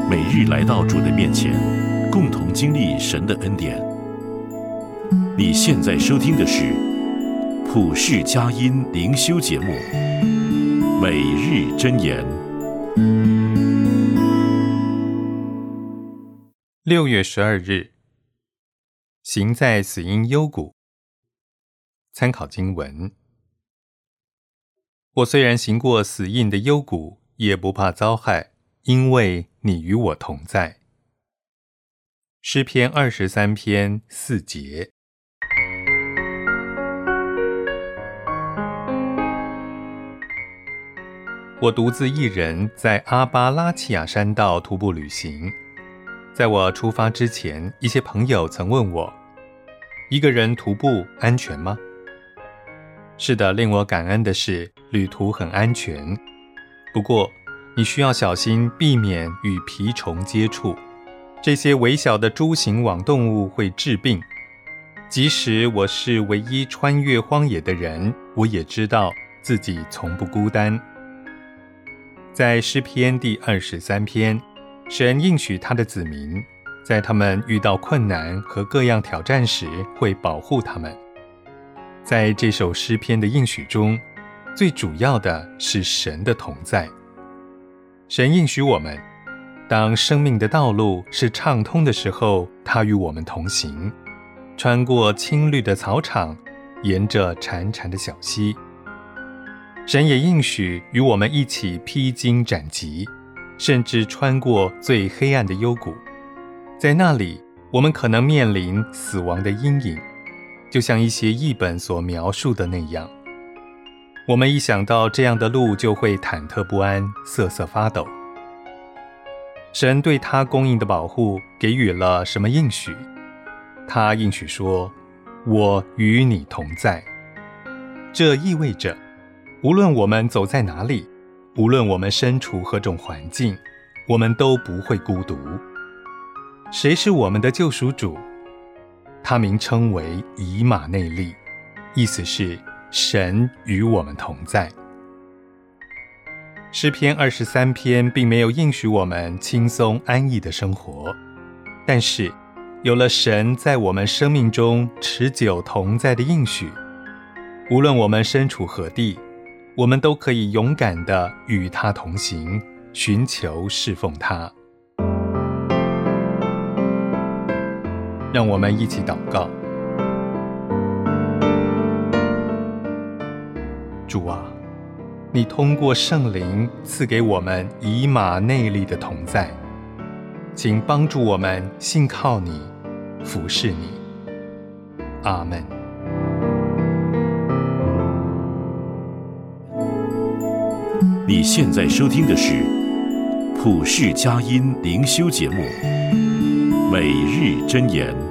每日来到主的面前，共同经历神的恩典。你现在收听的是普世佳音灵修节目《每日箴言》。 6月12日，行在死荫幽谷。参考经文：我虽然行过死荫的幽谷，也不怕遭害，因为你与我同在。诗篇23篇4节。我独自一人在阿巴拉契亚山道徒步旅行。在我出发之前，一些朋友曾问我，一个人徒步安全吗？是的，令我感恩的是，旅途很安全。不过，你需要小心避免与蜱虫接触。这些微小的蛛形网动物会致病。即使我是唯一穿越荒野的人，我也知道自己从不孤单。在诗篇第23篇，神应许他的子民，在他们遇到困难和各样挑战时，会保护他们。在这首诗篇的应许中，最主要的是神的同在。神应许我们，当生命的道路是畅通的时候，他与我们同行，穿过青绿的草场，沿着潺潺的小溪。神也应许与我们一起披荆斩棘，甚至穿过最黑暗的幽谷。在那里，我们可能面临死亡的阴影，就像一些译本所描述的那样。我们一想到这样的路，就会忐忑不安，瑟瑟发抖。神对他供应的保护给予了什么应许？他应许说，我与你同在。这意味着，无论我们走在哪里，无论我们身处何种环境，我们都不会孤独。谁是我们的救赎主？他名称为以马内利，意思是神与我们同在。诗篇23篇并没有应许我们轻松安逸的生活，但是有了神在我们生命中持久同在的应许，无论我们身处何地，我们都可以勇敢地与他同行，寻求侍奉他。让我们一起祷告。主啊，你通过圣灵赐给我们以马内利的同在，请帮助我们信靠你，服侍你。阿们。 你现在收听的是普世佳音灵修节目《每日箴言》。